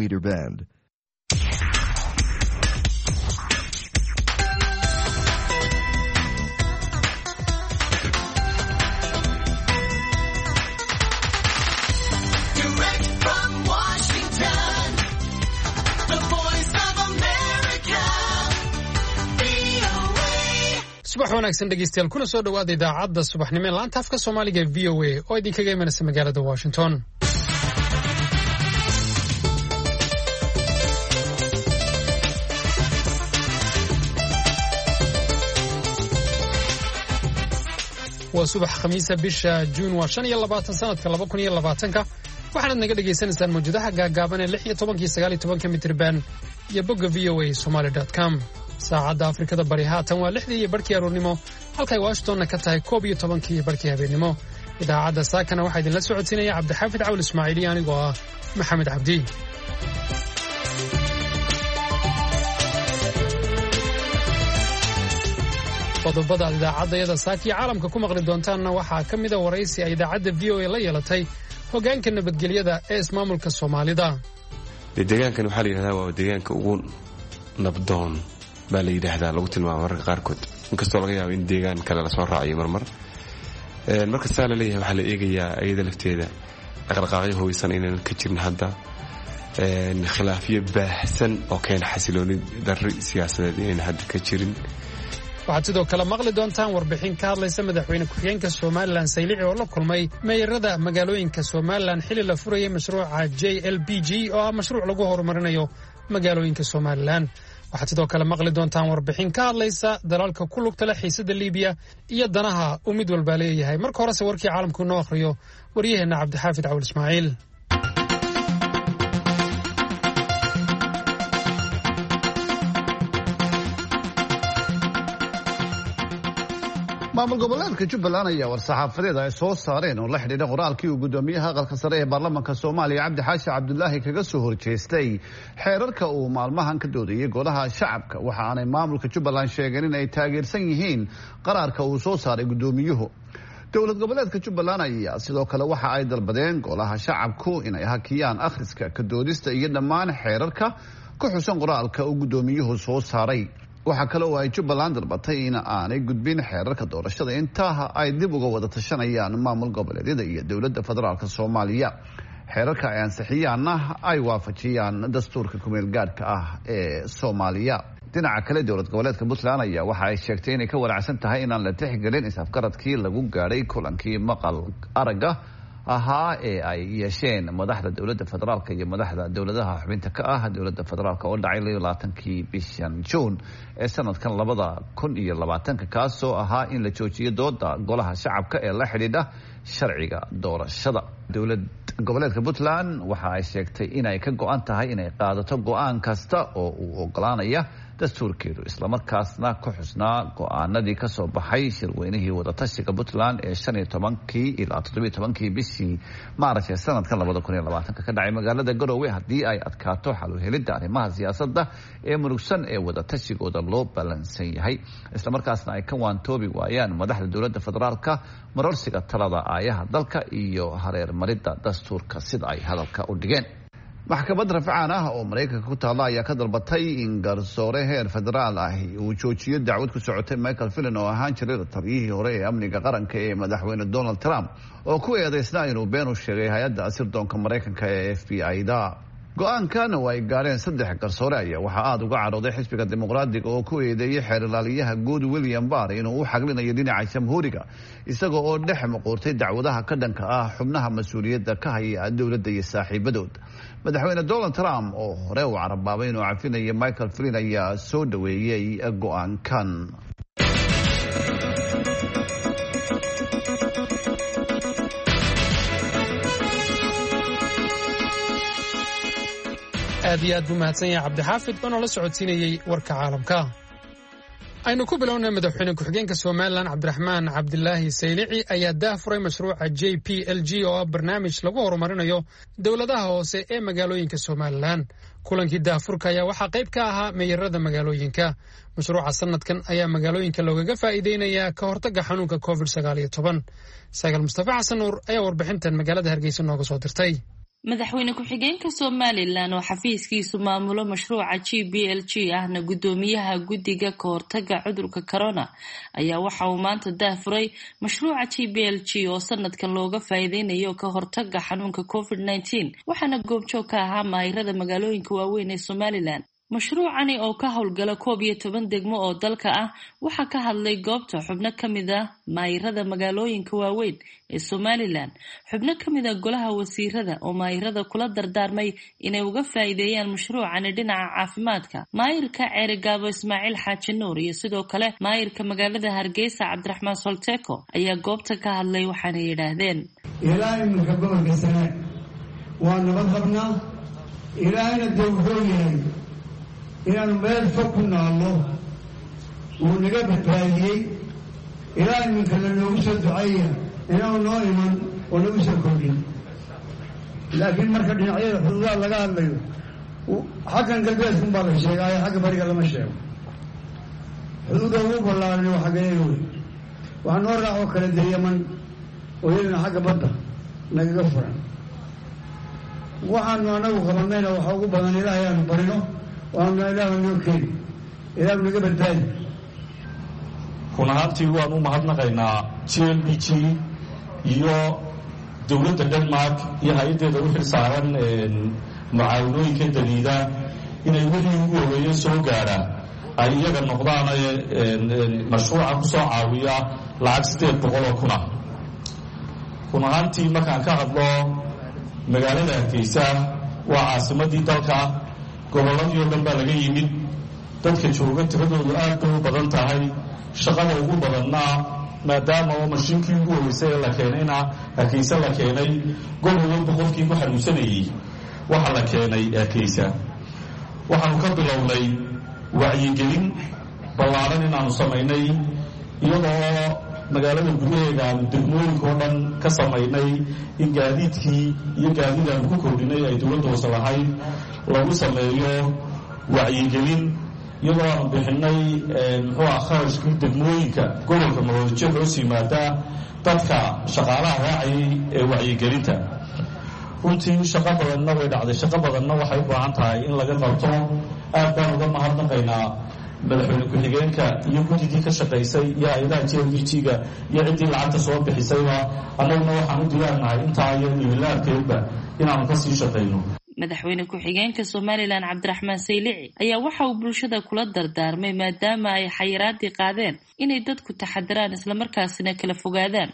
meter band. subax wanaagsan dhegeystayaal kuna soo dhawaada idaacadda subaxnimo ee laanta afka Soomaaliga VOA oo idinkaga imanaysa magaalada Washington. waa subax khamiisa bisha June waa 25 sanadka 2020 waxaad naga dhageysanaysaan mawjadaha gaagaaban ee 16 iyo 19 mitir band iyo bogga voasomali.com. saacadda Afrikada Bari haatan waa 6:00 aroornimo halkay Washingtonna ka tahay 12:00 habeenimo. idaacadda saakana waxaa idinla socodsiinaya Cabdixaafid Cawl Ismaaciili anigoo ah Maxamed Cabdi. qodobada idaacadda saaki caalamka ku maqli doontaanna waxaa ka mid ah waraysi ay idaacadda VOA la yeelatay hoggaanka nabadgelyada ee ismaamulka Soomaalida. deegaankan waxaa la yiraahdaa waa deegaanka ugu nabdoon baa la yiraahdaa lagu tilmaamo marka qaarkood inkastoo laga yaabo in deegaan kale la soo raaciyo marmar marka saa la leeyahay waxaa la eegayaa ayada lafteeda dhaqdhaqaaqyo hooysan inaan ka jirin hadda khilaafyo baahsan oo keena xasilooni darri siyaasadeed inaan hadda ka jirin. waxaad sidoo kale maqli doontaan warbixin ka hadlaysa madaxweyne ku-xigeenka Somaliland Saylici oo la kulmay meeyarada magaalooyinka Somaliland xilli la furayay mashruuca JLBG oo ah mashruuc lagu horumarinayo magaalooyinka Somaliland. waxaad sidoo kale maqli doontaan warbixin ka hadlaysa dalalka ku lugta leh xiisadda Liibiya iyo danaha uu mid walba leeyahay. marka horese warkii caalamku noo akhriyo waryaheena Cabdixaafid Cawl Ismaaciil. maamul goboleedka Jubbaland ayaa war-saxaafadeed ay soo saareen oo la xidhiidha qoraalkii uu gudoomiyaha aqalka sare ee baarlamaanka Soomaaliya Cabdi Xaashi Cabdullaahi kaga soo horjeestay xeerarka uu maalmahan ka doodayay golaha shacabka. waxa aanay maamulka Jubbaland sheegeen in ay taageersan yihiin qaraarka uu soo saaray gudoomiyuhu. dowlad goboleedka Jubbaland ayaa sidoo kale waxa ay dalbadeen golaha shacabku inay hakiyaan akhriska ka doodista iyo dhammaan xeerarka ku xusan qoraalka uu gudoomiyuhu soo saaray. waxaa kale oo ay Jubbaland dalbatay in aanay gudbin xeerarka doorashada intaa ay dib uga wada tashanayaan maamul goboleedyada iyo dowladda federaalka Soomaaliya. xeerarka ay ansixiyaanna ay waafajiyaan dastuurka kumeel gaadhka ah ee Soomaaliya. dhinaca kale dowlad goboleedka Puntland ayaa waxa ay sheegtay inay ka wanaagsan tahay inaan la tixgelin isafgaradkii lagu gaadhay kulankii maqal aragga ahaa ee ay yeesheen madaxda dowladda federaalka iyo madaxda dowladaha xubinta ka ah dowladda federaalka oo dhacay 20 bishan June ee sanadkan 2020 kaasoo ahaa in la joojiyo dooda golaha shacabka ee la xidhiidha sharciga doorashada. dowlad goboleedka Puntland waxa ay sheegtay inay ka go'an tahay inay qaadato go'aan kasta oo uu ogolaanaya dastuurkeedu isla markaasna ku xusnaa go'aanadii ka soo baxay shirweynihii wadatashiga Puntland ee 15 ilaa 17 bishii Maarch ee sanadkan 2020 ka dhacay magaalada Garowe haddii ay adkaato xal u helidda arrimaha siyaasadda ee murugsan ee wadatashigoda loo balansan yahay isla markaasna ay ka waantoobi waayaan madaxda dowladda federaalka marorsiga talada aayaha dalka iyo hareer maridda dastuurka sida ay hadalka u dhigeen. maxkamad rafcaan ah oo Mareykanka ku taala ayaa ka dalbatay in garsoore heer federaal ah uu joojiyo dacwad ku socotay Michael Flynn oo ahaan jiray taliyihii hore ee amniga qaranka ee madaxweyne Donald Trump oo ku eedeysnaa inuu been u sheegay hay'adda sirdoonka Mareykanka ee FBI-da. go'aankan oo ay gaareen 3 garsoore ayaa waxa aad uga carooday xisbiga dimuqraadiga oo ku eedeeyay xeer ilaaliyaha guud William Barr inuu u xaglinayo dhinaca jamhuuriga isagoo oo dhex muquurtay dacwadaha ka dhanka ah xubnaha mas'uuliyadda ka haya dowladda iyo saaxiibadood. madaxweyne Donald Trump oo hore u carabaabay inuu cafinayo Michael Flynn ayaa soo dhaweeyay go'aankan. aad iyo aad buu mahadsan yahay Cabdixaafid oo la socodsiinayay warka caalamka. aynu ku bilownay madaxweyne ku-xigeenka Somaliland Cabdiraxmaan Cabdilaahi Saylici ayaa daafuray mashruuca JPLG oo ah barnaamij lagu horumarinayo dowladaha hoose ee magaalooyinka Somaliland. kulankii daafurka ayaa waxaa qayb ka ahaa meeyarada magaalooyinka. mashruuca sanadkan ayaa magaalooyinka loogaga faa'iideynayaa ka hortagga xanuunka COVID-19. Sagaal Mustafa Xasan Nuur ayaa warbixintan magaalada Hargeysa nooga soo dirtay. madaxweyne ku-xigeenka Somaliland oo xafiiskiisu maamulo mashruuca GBLG ahna gudoomiyaha guddiga ka hortagga cudurka corona ayaa waxa uu maanta daahfuray mashruuca GBLG oo sanadkan looga faa'iideynayo ka hortagga xanuunka COVID-19 waxaana goobjoog ka ahaa maayirada magaalooyinka waaweyn ee Somaliland. mashruucani oo ka howlgala 11 degmo oo dalka ah waxa ka hadlay goobta xubno kamid ah maayirada magaalooyinka waaweyn ee Somaliland xubno kamid ah golaha wasiirada oo maayirada kula dardaarmay inay uga faa'iideeyaan mashruucani dhinaca caafimaadka. maayirka Ceerigaabo Ismaaciil Xaaji Nuur iyo sidoo kale maayirka magaalada Hargeysa Cabdiraxmaan Solteko ayaa goobta ka hadlay waxaana yiraahdeen ilaahay marka gobolka Sanaag waa nabad qabnaa ilaahayna dawladooyay inaan meel fog ku naalno uu naga badbaadiyey ilaahay minka lanoogu soo duceeya inaanu noo iman oo nagu soo kordhin laakiin marka dhinacyada xuduudaha laga hadlayo xaggan galbeedkun baa la sheegaayo xagga bariga lama sheego xuduudda ugu ballaaran waa xaggeeyo wey waxaa noo raacoo kale dee Yaman oo iyadana xagga badda nagaga furan waxaanu anagu qabanayna waxa ugu badan ilaahay aanu barino waanu ilaahay noo keeni ilaahay naga badbaadi. kun ahaantii waan u mahadnaqaynaa GLBG iyo dowladda Denmark iyo hay-adeeda u xilsaaran mucaawanooyinka daliida inay wixii ugu horeeyay soo gaaraan ay iyaga noqdaan mashruuca ku soo caawiya lacag 800 kun ah. kun ahaantii markaan ka hadlo magaalada Hargeysa waa caasimadii dalka gobolladii oo dhan baa laga yimid dadka jooga tiradoodu aad bay u badan tahay shaqada ugu badanna maadaama oo mashiinkii ugu horeysay la keenayna Hargeysa la keenay gobol walba qofkii ku xanuunsanayay waxa la keenay Hargeysa. waxaanu ka bilownay wacyigelin ballaaran inaanu samaynay iyadoo magaalada gudaheeda aanu degmooyinka oo dhan ka samaynay in gaadiidkii iyo gaadiidaan ku kordhinay ay dowladda hoose lahayd lagu sameeyo wacyigelin iyadoo aanu bixinay kharashkii degmooyinka gobolka Maroodijeex hoos yimaada dadka shaqaalaha raacayay ee wacyigelinta. runtii shaqo badanna way dhacday shaqo badanna waxay u baahan tahay in laga qabto. aad baan uga mahadnaqaynaa madaxweyne ku-xigeenka iyo guddigii ka shaqaysay iyo hay'adaha GLBG-ga iyo ciddii lacagta soo bixisayba annaguna waxaan u diyaarnahay intaa iyo niwilaarkeedba inaanu ka sii shaqayno. madaxweyne ku-xigeenka Somaliland Cabdiraxmaan Saylici ayaa waxa uu bulshada kula dardaarmay maadaama ay xayiraadii qaadeen inay dadku taxadiraan isla markaasina kala fogaadaan.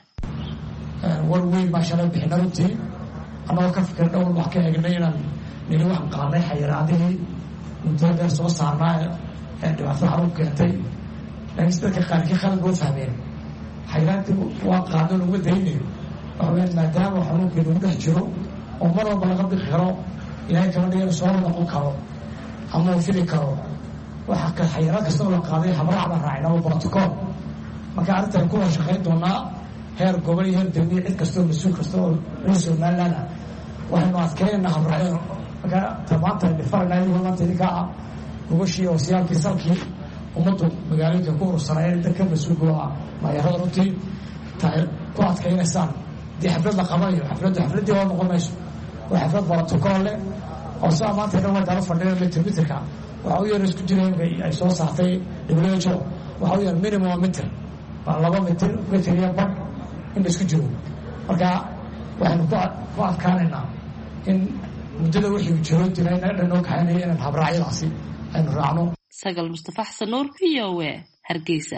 war weyn baa shalay bixinay runtii anoo ka fikir dhowr wax ka eegnay inaan nili waxaan qaadnay xayiraadihii muddada soo saarnaa ee dhibaato xarun keentay laakiin dadka qaarkii khalad buu fahmeen xayiraadii waa qaadeen uga daynay waxaan maadaama xanuunkeedu u dhex jiro oo mar walba laga bixi karo ilaahay kama dhigan soo noqon karo ama uu fili karo waxa ka xayiraad kasta oo la qaaday habraac baan raacnaa oo protocol marka arrintan ku shaqayn doonaa heer gobol iyo heer degmo cid kasta oo mas'uul kasta oo Somaliland waxaanu adkaynaynaa habraacyada marka tamaanta dhifaanayay maanta idinka gobashii oo siyaalkii salkii ummadu magaalooyinka ku urursanayeen dadka mas'uulka ah maayarada runtii ku adkaynaysaan dii xaflad la qabanayo xafladii waa noqonayso waa xaflad protocol leh oo saa maanta dhan waa daro fadhiya mitirka waxa uu yar isku jireen ay soo saartay WHO waxa uu yar minimum meter waa 2 mitir iyo bar in la isku jiro marka waxaanu ku adkaanaynaa in muddada wixii jiro dirayna dhanoo kaxaynaya inaan habraacyadaasi aynu raacno. Sagal Mustafa Xasan Nuur VOA Hargeysa.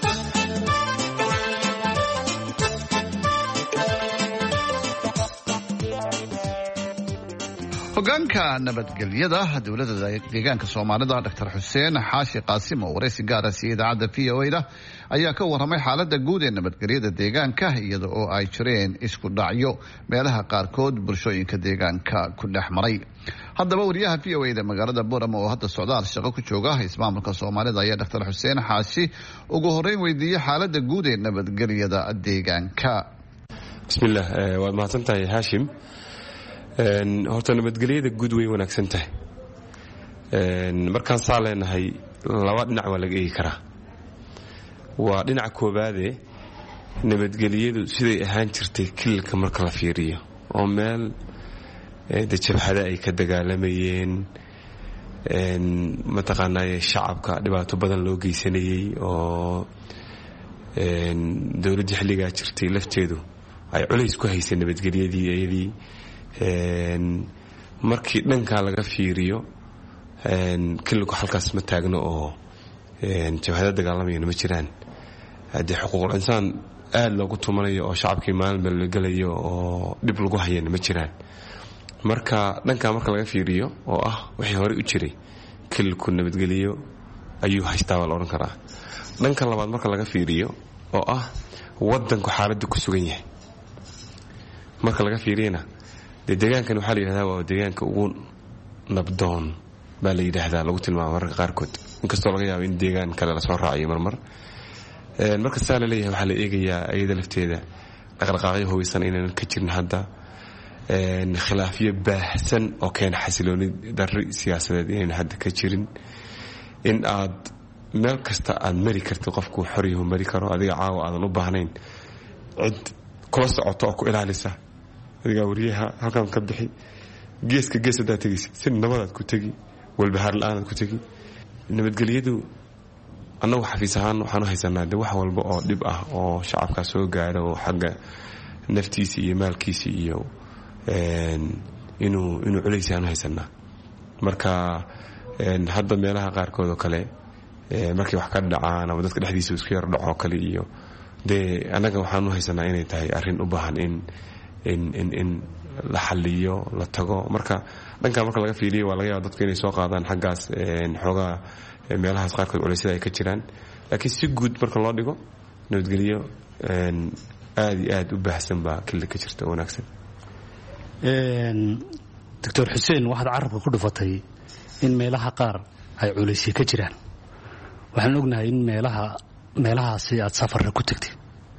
hogaanka nabadgelyada dowladda deegaanka Soomaalida Dr. Xuseen Xaashi Qaasim oo wareysi gaar ah siiyay idaacadda VOA ayaa ka warramay xaaladda guud ee nabadgelyada deegaanka iyada oo ay jireen isku dhacyo meelaha qaarkood bulshooyinka deegaanka ku dhex maray. haddaba wariyaha VOA magaalada Boorama oo hadda socdaal shaqo ku jooga ismaamulka Soomaalida ayaa Dr. Xuseen Xaashi ugu horeyn weydiiyay xaaladda guud ee nabadgelyada deegaanka. bismillaah waad mahadsantahay Haashim. horta nabadgelyada guud way wanaagsan tahay. markaan saa leenahay laba dhinac waa laga eegi karaa. waa dhinaca koobaade nabadgelyadu siday ahaan jirtay kilka marka la fiiriyo oo meel de jabhada ay ka dagaalamayeen mataqaanaa shacabka dhibaato badan loo geysanayay oo dowladdii xilligaa jirtay lafteedu ay culays ku haysay nabadgelyadii iyadii markii dhankaa laga fiiriyo killigu halkaas ma taagno oo jabhada dagaalamayana ma jiraan haddii xuquuqul insaan aad loogu tumanayo oo shacabkii maalin bal la gelayo oo dhib lagu hayana ma jiraan marka dhankaa marka laga fiiriyo oo ah wixii horey u jiray killiku nabadgeliyo ayuu haystaa baa la odhan karaa dhanka labaad marka laga fiiriyo oo ah waddanku xaaladda ku sugan yahay marka laga fiiriyana dee deegaankan waxaa la yidhahdaa waa deegaanka ugu nabdoon baa la yidhaahdaa lagu tilmaama mararka qaarkood inkastoo laga yaabo in deegaan kale lasoo raaciyo marmar marka saa la leeyahay waxaa la eegayaa iyada lafteeda dhaqdhaqaaqyo hubaysan inaynan ka jirin hadda khilaafyo baahsan oo keena xasilooni darri siyaasadeed inaynan hadda ka jirin in aad meel kasta aad mari kartid qofku xoryahu mari karo adiga caawa aadan u baahnayn cid kula socoto oo ku ilaalisa adigaa wariyaha halkaan ka bixi geeska gees haddaad tegaysa si nabadaad ku tegi walbahaar la-aanaad ku tegi nabadgelyadu annagu xafiis ahaan waxaan u haysanaa de wax walba oo dhib ah oo shacabkaa soo gaadho oo xagga naftiisa iyo maalkiisa iyo inuu culays aan u haysanaa marka hadda meelaha qaarkood oo kale markay wax ka dhacaan ama dadka dhexdiisa isku yar dhaco kale iyo dee annaga waxaan u haysanaa inay tahay arrin u baahan in la xaliyo la tago marka dhankaa marka laga fiiliyo waa laga yaaba dadku inay soo qaadaan xaggaas xoogaa meelahaas qaarkood culeysyada ay ka jiraan laakiin si guud marka loo dhigo nabadgelyo aad iyo aad u baahsan baa kili ka jirta oo wanaagsan doctor xuseen waxaad carabka ku dhufatay in meelaha qaar ay culeysya ka jiraan waxaan ognahay in meelahaasi aad safarra ku tagtay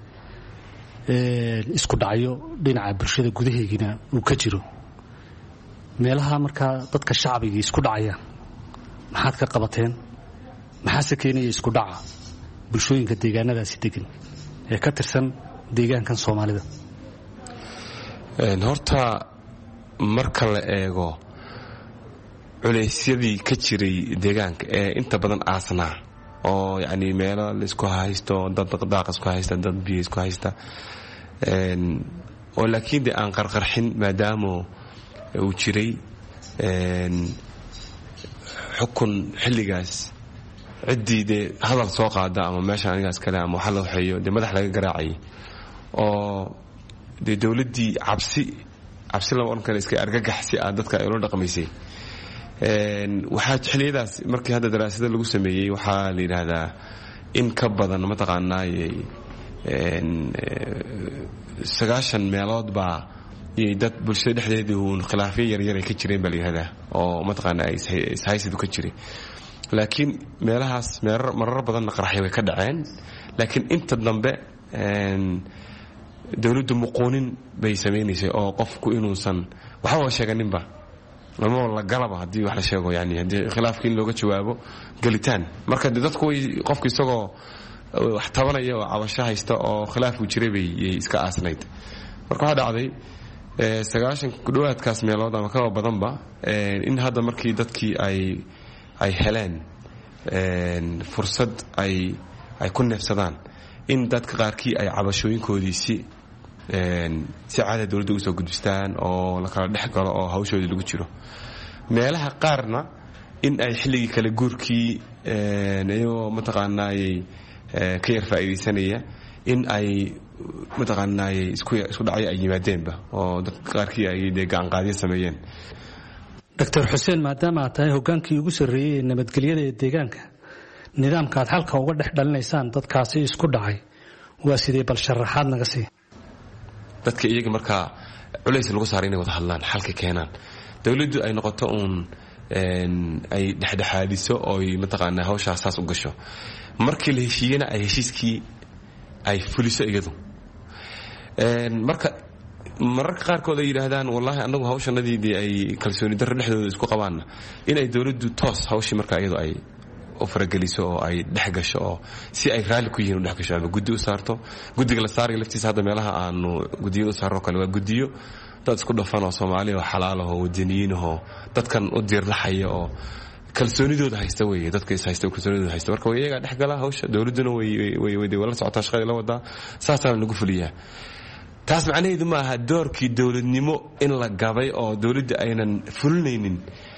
isku dhacyo dhinaca bulshada gudaheegina uu ka jiro meelaha markaa dadka shacbigii isku dhacayaan maxaad ka qabateen maxaase keenaya isku dhaca bulshooyinka deegaanadaasi degan ee ka tirsan deegaankan soomaalida horta marka la eego culeysyadii ka jiray deegaanka ee inta badan aasnaa oo yacni meelo laisku haysto dad daaq isku haysta dad biyo isku haysta oo laakiin dee aan qarqarxin maadaama uu jiray xukun xilligaas ciddii dee hadal soo qaada ama meesha anigaas kale ama waxa la waxeeyo dee madax laga garaacayay oo dee dowladdii cabsi lama odhan kale iska argagax si aad dadka ay ula dhaqmaysay waxaa xilliyadaas markii hadda daraasada lagu sameeyey waxaa la yidhaahdaa in ka badan mataqaanaaye 90 meelood baa iyay dad bulshada dhexdeedii uun khilaafyo yaryar ay ka jireen baa la yidhahdaa oo mataqaanaa ishaysidu ka jiray laakiin meelahaas marar badanna qaraxyo way ka dhaceen laakiin inta dambe dowladdu muquunin bay samaynaysay oo qofku inuusan waxba sheeganinba ama la galaba haddii wax la sheego yani haddii khilaafkii in looga jawaabo galitaan marka dadku way qofku isagoo wax tabanaya oo cabasho haysta oo khilaafku jiray bay iska aasnayd marka waxaa dhacday 90 ku dhowaadkaas meelood ama kaba badanba in hadda markii dadkii ay heleen fursad ay ku neefsadaan in dadka qaarkii ay cabashooyinkoodii si caada dowladda ugu soo gudbistaan oo la kala dhex galo oo hawshoodii lagu jiro meelaha qaarna in ay xilligii kale guurkii iyagoo mataqaanaayey ka yar faa'iidaysanaya in ay mataqaanaayey isku dhacyo ay yimaadeenba oo dadka qaarkii ay dee gacanqaadyo sameeyeen doctor xuseen maadaama aad tahay hoggaankii ugu sarreeyey ee nabadgelyada ee deegaanka nidaamka aad xalka uga dhex dhalinaysaan dadkaasi isku dhacay waa sidee bal sharaxaad naga sii dadka iyaga markaa culays lagu saaray inay wada hadlaan xalka keenaan dowladdu ay noqoto uun ay dhexdhexaadiso ooy mataqaanaa hawshaas saas u gasho markii la heshiiyena ay heshiiskii ay fuliso iyadu mararka qaarkood ay yidhaahdaan wallaahi annagu hawshanadiidii ay kalsooni darro dhexdooda isku qabaanna inay dowladdu toos hawshii markaa iyadu ay u farageliso oo ay dhex gasho oo si ay raalli ku yihiin u dhex gasho ama guddi u saarto guddiga la saaraya laftiisa hadda meelaha aanu guddiyada u saarno kale waa guddiyo dad isku dhafan oo Soomaali oo xalaal oo wadaniyiin oo dadkan u diirlaxaya oo kalsoonidooda haysta weeye dadka is haysta kalsoonidooda haysta marka way iyaga dhaxgala hawsha dawladuna way wala socotaa shaqada la wada saasana lagu fuliyaa taas macnaheedu ma aha doorkii dawladnimo in la gabay oo dawladda aynan fulinaynin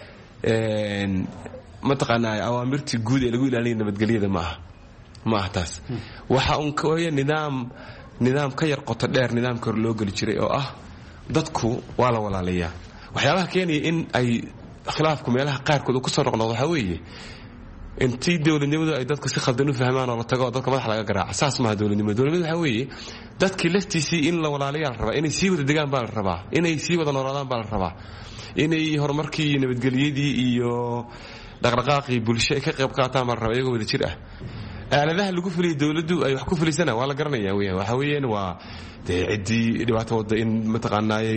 ma taqaanaa awaamirtii guud ee lagu ilaalinayo nabadgelyada ma aha taas waxa uu ka weeye nidaam ka yar qoto dheer nidaamka hor loo gali jiray oo ah dadku waa la walaalayaa waxyaabaha keenaya in ay khilaafku meelaha qaarkood uu ku soo noqdo waxa weeye intii dawladnimadu ay dadku si khaldan u fahmaan oo la tago dadka madax laga garaaco saas ma dawladnimadu waxa weeye dadkii laftiisii in la walaalayaa la rabaa inay sii wada degaan baa la rabaa inay sii wada noolaadaan baa la rabaa inay horumarkii nabadgelyadii iyo dhaqdhaqaaqii bulsho ay ka qayb qaataan baa la rabaa iyagoo wada jir ah aaladaha lagu fuliyay dawladdu ay wax ku fulisana waa la garanayaa weeyaan waxa weeyaan waa cidii dhibaato wada in mataqaanaayay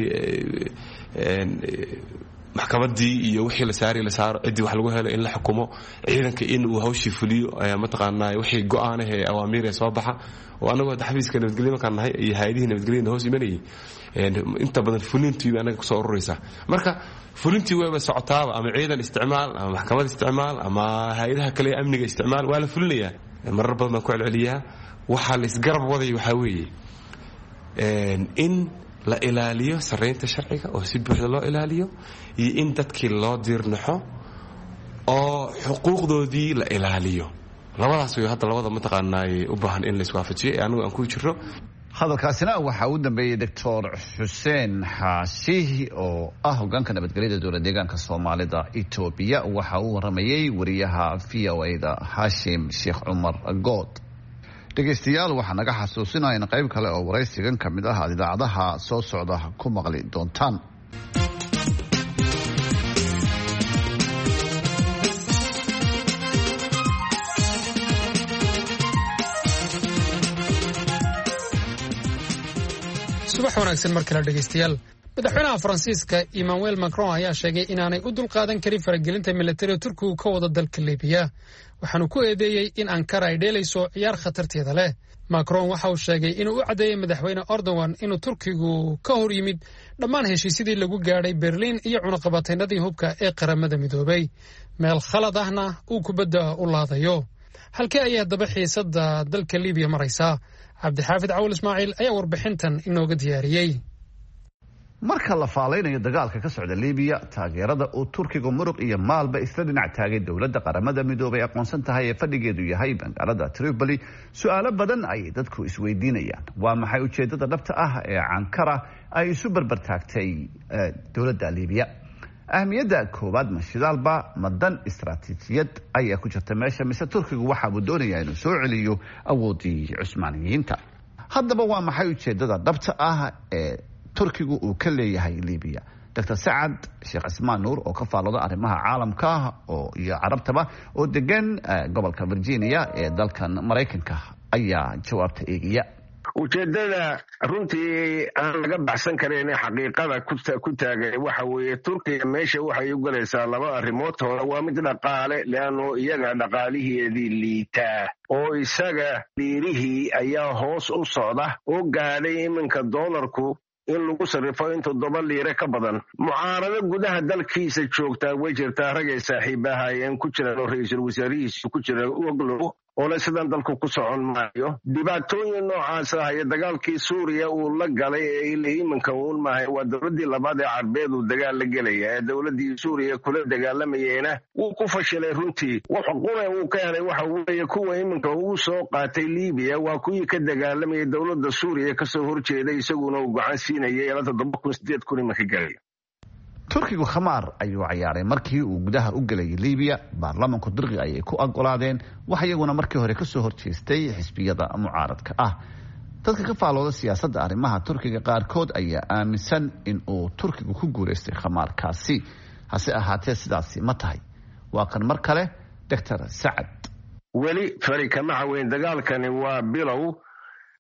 maxkamadii iyo wixii la saaro cidii wax lagu helo in la xukumo ciidanka in uu hawshii fuliyo mataqaanaayay wixii go'aanaha ee awaamiir ee soo baxa oo anagoo xafiiska nabadgelyada markaan nahay iyo hay'adaha nabadgelyada hoos imanayay inta badan fulintii anaga ku soo ururaysa marka fulintii way socotaaba ama ciidan isticmaal ama maxkamad isticmaal ama hay'adaha kale ee amniga isticmaal waa la fulinayaa marar badan ku celceliyaa waxa la isgarab waday waxa weeye in la ilaaliyo sareynta sharciga oo si buuxda loo ilaaliyo iyo in dadkii loo diirnaxo oo xuquuqdoodii la ilaaliyo labadaas way hadda labada mataqaanaay u baahan in la iswaafajiyo anigu aan ku jiro hadalkaasina waxa uu dambeeyay Dr. Xuseen Xaashi oo ah hoggaanka nabadgelyada dowladda deegaanka Soomaalida Itoobiya waxa uu waramayay wariyaha VOA-da Hashim Sheikh Umar Good dhegeystayaal waxaan naga xasuusinayaa in qayb kale oo waraysigan kamid ah idaacadaha soo socda ku maqli doontaan subax wanaagsan mar kale dhegeystayaal madaxweynaha Faransiiska Emmanuel Macron ayaa sheegay inaanay u dulqaadan karin faragelinta militariga Turkiga ka wada dalka Liibiya waxaanu ku eedeeyay in Ankara ay dheelayso ciyaar khatarteeda leh Macron waxa uu sheegay inuu u cadeeyay madaxweyne Erdogan inuu Turkigu ka hor yimid dhammaan heshiisyadii lagu gaadhay Berlin iyo cunaqabataynadii hubka ee qaramada midoobay meel khalad ahna uu kubadda u laadayo halkee ayay haddaba xiisadda dalka Liibiya maraysaa Cabdixaafid Cawil Ismaaciil ayaa warbixintan inooga diyaariyay marka la faaleynayo dagaalka ka socda Liibiya taageerada uu Turkiga muruq iyo maalba isla dhinac taagay dawladda qaramada midoobay aqoonsan tahay ee fadhigeedu yahay magaalada Tripoli su'aalo badan ay dadku isweydiinayaan waa maxay ujeedada dhabta ah ee Ankara ay isu barbartaagtay dawladda Liibiya ahmiyadda koowaad mashidaalba madan istaraatiijiyad ayaa ku jirta meesha mise Turkigu waxa uu doonayaa inuu soo celiyo awoodii Cusmaaniyiinta haddaba waa maxay ujeedada dhabta ah ee Turkigu uu ka leeyahay Liibiya Dr. Saad Sheikh Ismaan Nuur oo ka faalooda arrimaha caalamka oo iyo carabtaba oo degan gobolka Virginia ee dalkan Mareykanka ayaa jawaabta eegaya ujeedada runtii aan laga baxsan karin xaqiiqada ku taagay waxa weeye Turkiga meesha waxay u galaysaa laba arrimood hore waa mid dhaqaale leano iyaga dhaqaalihiidii liita oo isaga dhiirihii ayaa hoos u socda oo gaadhay iminka doolarku in lagu sarrifo in 7 liire ka badan mucaarado gudaha dalkiisa joogta way jirtaa ragay saaxiibaha ayaan ku jiraan oo ra'iisul wasaarihiisu ku jira oglow oo la sidan dalku ku socon maayo dhibaatooyin noocaas ah ee dagaalkii Suuriya uu la galay ee iminka uu maahay waa dawladii labaad ee Carbeed uu dagaal la galay ee dawladii Suuriya kula dagaalamayeen uu ku fashilay runtii waxa qura uu ka helay waxa weeye kuwa iminka uu soo qaatay Liibiya waa kuwii ka dagaalamay dawladda Suuriya ka soo horjeeday isaguna uu gacan siinayay 2008 iminka galay Turkigu khamaar ayuu ciyaaray markii uu gudaha u galay Liibiya baarlamaanku dirqi ayay ku aqoolaadeen waxa iyaguna markii hore ka soo horjeestay xisbiyada mucaaradka ah dadka ka faalooda siyaasadda arrimaha Turkiga qaarkood ayaa aaminsan in uu Turkigu ku guuleystay khamaarkaasi hase ahaatee sidaasi ma tahay waa kan mar kale Dr. Saad weli fari kama caweyn dagaalkani waa bilow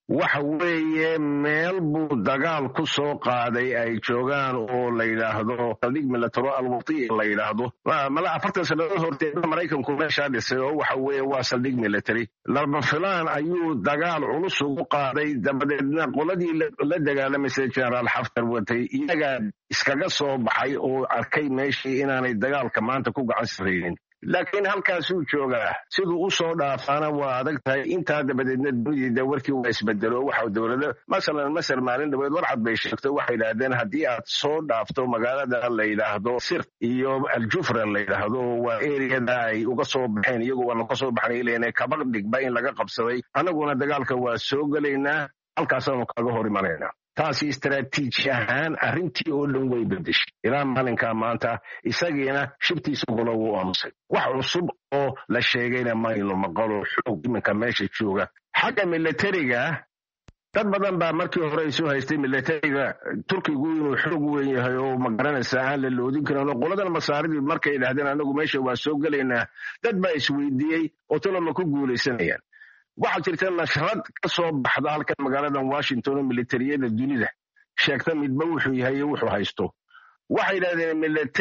waxa weeye meel buu dagaal ku soo qaaday ay joogaan oo la yidhaahdo saldhig milataro alwatiya la yidhaahdo mala 40 sannadood horteeda maraykanku meeshaa dhisay oo waxa weeye waa saldhig military lama filaan ayuu dagaal culus ugu qaaday dabadeedna qoladii la dagaalamaysay generaal xaftar watay iyagaa iskaga soo baxay oo arkay meeshii inaanay dagaalka maanta ku gacan saraynin laakiin halkaasuu joogaa siduu u soo dhaafaana waa adag tahay intaa dabadeedna dunida warkii waa isbedelo waxa dowladda masalan masar maalin dhaweed warcad bay sheegtay waxay yidhaahdeen haddii aad soo dhaafto magaalada la yidhaahdo sirt iyo aljufra la yidhaahdo waa eriyada ay uga soo baxeen iyagu waanu ka soo baxnay ilaa kabaq dhigba in laga qabsaday annaguna dagaalka waa soo gelaynaa halkaasaanu kaga hor imanaynaa taasi istaraatiiji ahaan arrintii oo dhan way bedeshay ilaa maalinkaa maanta isagiina shibtiisa golo wuu aamusay wax cusub oo la sheegayna maynu maqalo xoog iminka meesha jooga xagga militariga dad badan baa markii hore isu haystay militariga turkigu inuu xoog weyn yahay oo magaranaysa aan la loodin karin oo qoladan masaaridii markay yidhaahdeen anagu meesha waa soo gelaynaa dad baa isweydiiyey oo talama ku guulaysanayaan waxaa jirta nashrad ka soo baxda halkan magaaladan washington oo militariyada dunida sheegta midba wuxuu yahay iyo wuxuu haysto waxay yidhahdeen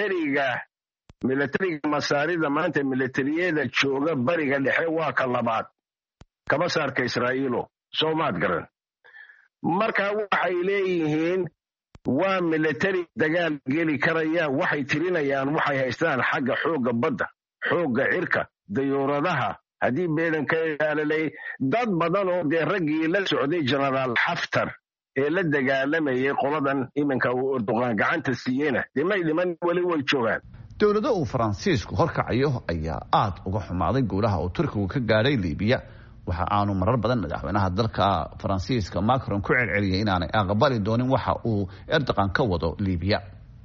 militariga masaarida maanta militariyada jooga bariga dhexe waa ka labaad kama saarka israa'iilo soomaad garan marka waxay leeyihiin waa militari dagaal geli karaya waxay tirinayaan waxay haystaan xagga xoogga badda xoogga cirka dayuuradaha haddii beedanka ilaalay dad badan oo dee raggii la socday generaal xaftar ee la dagaalamayay qoladan iminka uu Erdogan gacanta siiyeyna dimay dhiman wali way joogaan dowladda uu Faransiisku horkacayo ayaa aad uga xumaaday guulaha uu Turkigu ka gaaray Liibiya waxa aanu marar badan madaxweynaha dalka Faransiiska Macron ku celceliyay inaanay aqbali doonin waxa uu Erdogan ka wado Liibiya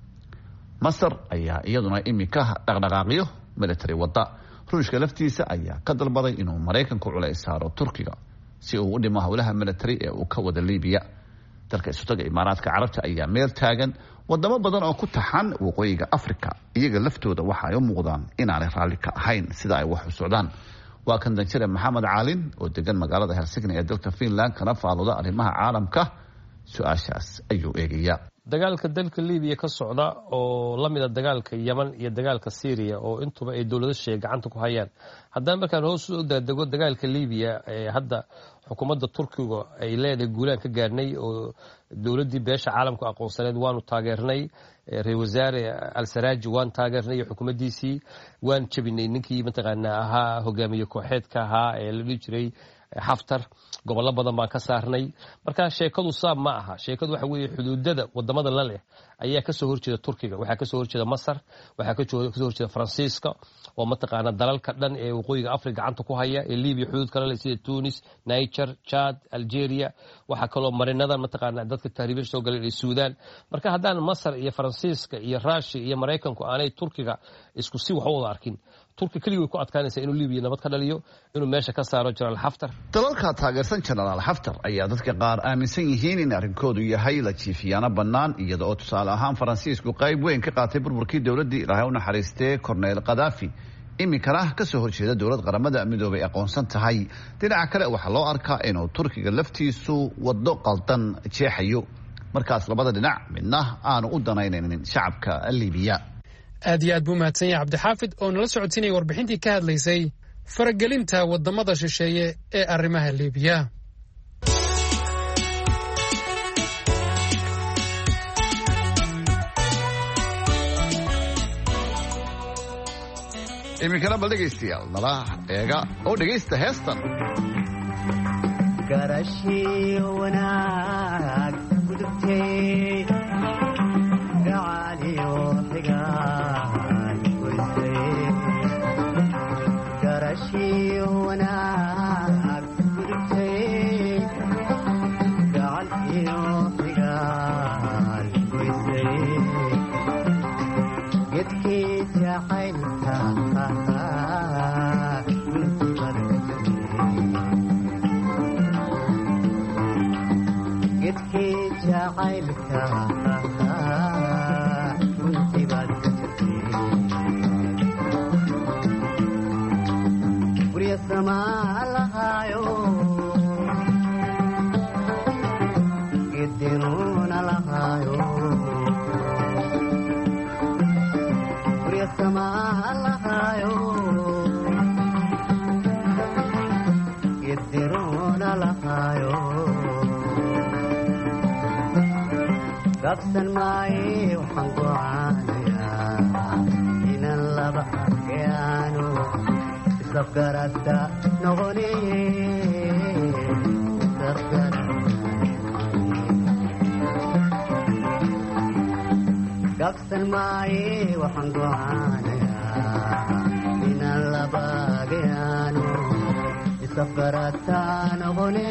Masar ayaa iyaduna imika dhaqdhaqaaqiyo military wada ruushka laftiisa ayaa ka dalbaday inuu Mareykanku culays saaro Turkiga si uu u dhimo hawlaha military ee uu ka wada Liibiya dalka Istaga Imaaraadka Carabta ayaa meel taagan wadamo badan oo ku taxan waqooyiga Afrika iyaga laftooda waxa ay u muuqdaan inaanay raalli ka ahayn sida ay wax u socdaan waa kan danjire Maxamed Caalin oo degan magaalada Helsinki ee dalka Finland kana faalooda arrimaha caalamka su'aashaas ayuu eegayaa dagaalka dalka Liibiya ka socda oo la mid ah dagaalka Yemen iyo dagaalka Syria oo intuba ay dawladda sheeg gacanta ku hayaan haddana markaan hoos u daadego dagaalka Liibiya ee hadda xukuumadda Turkiga ay leedahay guulaan ka gaarnay oo dawladdii beesha caalamku aqoonsaneed waanu taageernay ra'iisul wasaare al-Saraaji waan taageernay xukuumaddiisii waan jabinay ninkii mataqaanaa ahaa hogaamiye kooxeedka ahaa ee la dhigi jiray Xaftar gobollo badan baan ka saarnay marka sheekadu saab ma aha sheekadu waxa weeye xuduudada wadamada la leh ayaa ka soo horjeeda Turkiga waxa ka soo horjeeda Masar waxa ka soo horjeeda Faransiiska oo mataqaana dalalka dhan ee waqooyiga Afrika gacanta ku haya ee Liibiya xuduud kale leh sida Tunis Niger Chad Algeria waxa kale oo marinada mataqaana dadka tahriibada soo galay ee Suudaan marka haddaan Masar iyo Faransiiska iyo Russia iyo Mareykanku aanay Turkiga isku si wax u wada arkin Turkiga kaliya way ku adkaanaysaa inuu Liibiya nabad ka dhaliyo inuu meesha ka saaro Generaal Xaftar dalalka taageersan Generaal Xaftar ayaa dadka qaar aaminsan yihiin in arrinkoodu yahay la jiifiyana bannaan iyada oo tusaale ahaan Faransiisku qayb weyn ka qaatay burburkii dawladdii Ilaahay u naxariistay Colonel Gaddafi iminkana ka soo horjeeda dawlad qaramada midoobay aqoonsan tahay dhinaca kale waxa loo arkaa inuu Turkiga laftiisu wado qaldan jeexayo markaas labada dhinac midna aanu u danaynaynin shacabka Liibiya aad iyo aad buu mahadsan yahay cabdixaafid oo nala socodsiinaya warbixintii ka hadlaysay faragelinta wadamada shisheeye ee arrimaha Liibiya iminkana bal dhegaystayaal nala eega oo dhegaysta heestan garashii wanaag gudubtay gacaliyo xigaan goysay garashii wanaag gudubtay gacaliyo xigaan goysay gedkii jacaylka gurya samaa lahaayo lahayo gediruna lahayo gabsan maaye waxaan gocaanayaa inaan laba arkayaano isafgarata noqone gabsan maaye waxaan gocaanayaa inaan laba arkayaano isafgarata noqone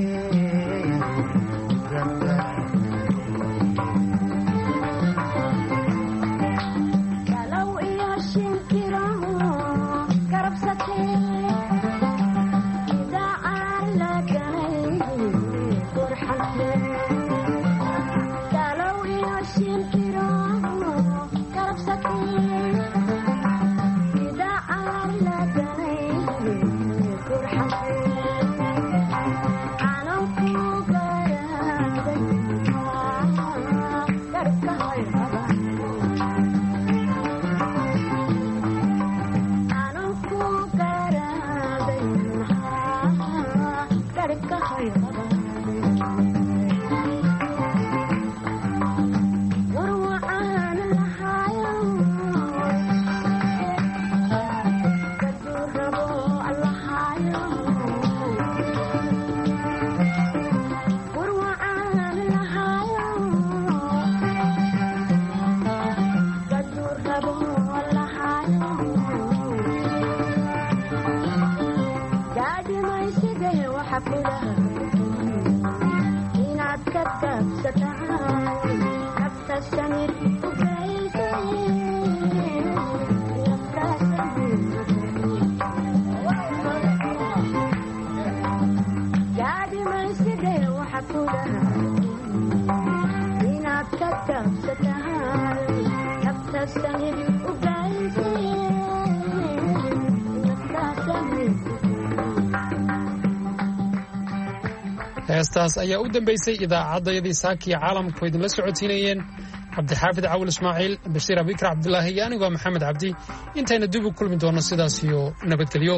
heestaas ayaa u dambaysay idaacaddayadii saakiya caalamku idinla socodsiinayeen cabdixaafid cawil ismaaciil bashiir abikar cabdulaahi iyo anigoo maxamed cabdi intayna dib u kulmi doonno sidaas iyo nabadgelyo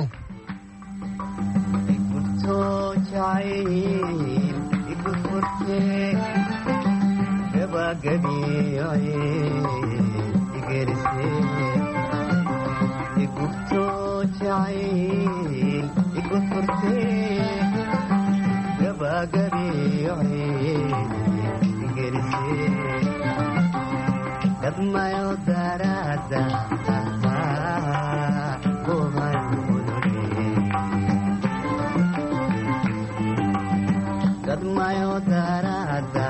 dadmayo darada dadmayo darada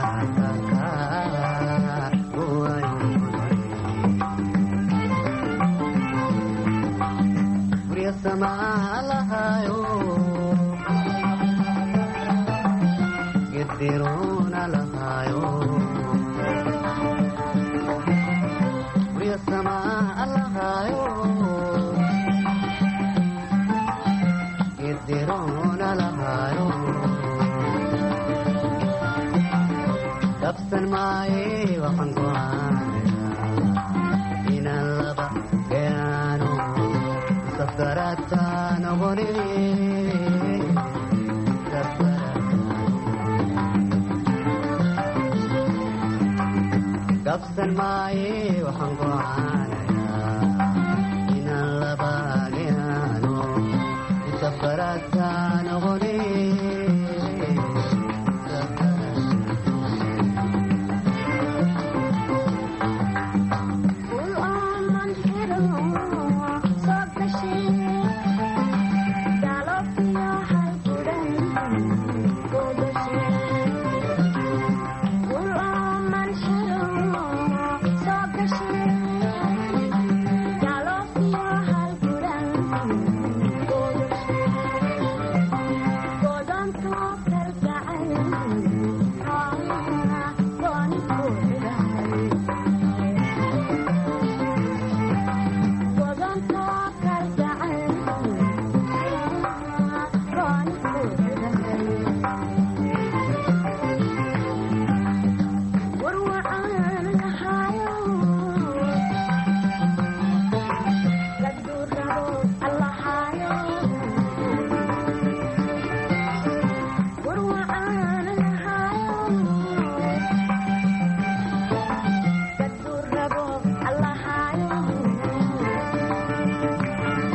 gurya samaa lahayo gediruna lahayo samaa lahayo gediruna lahayo gabsan maaye waxaan gocaanayaa inaan laba gaano safgarata noqone gabsan maaye waxaan gocaanayaa inaan laba gaano safgarata noqone Share Thank you.